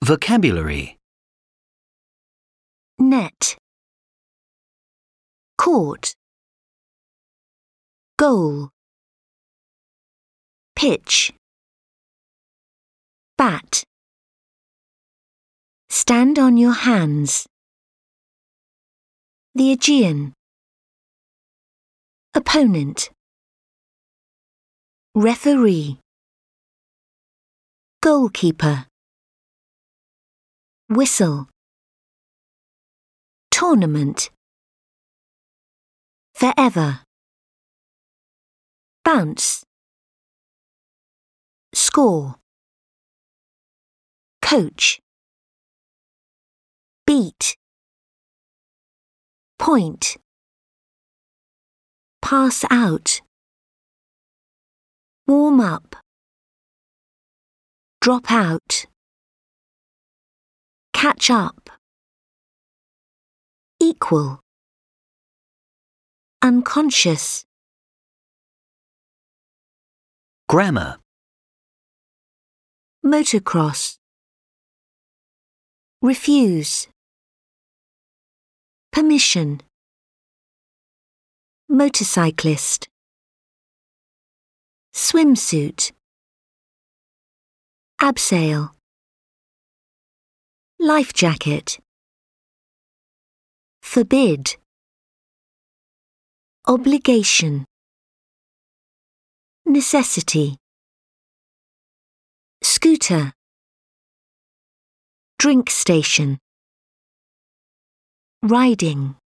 Vocabulary. Net, court, goal, pitch, bat, stand on your hands, the Aegean, opponent, referee, goalkeeper, whistle, tournament, forever, bounce, score, coach, beat, point, pass out, warm up, drop out, catch up, equal, unconscious. Grammar. Motocross, refuse, permission, motorcyclist, swimsuit, abseil, life jacket, forbid, obligation, necessity, scooter, drink station, riding.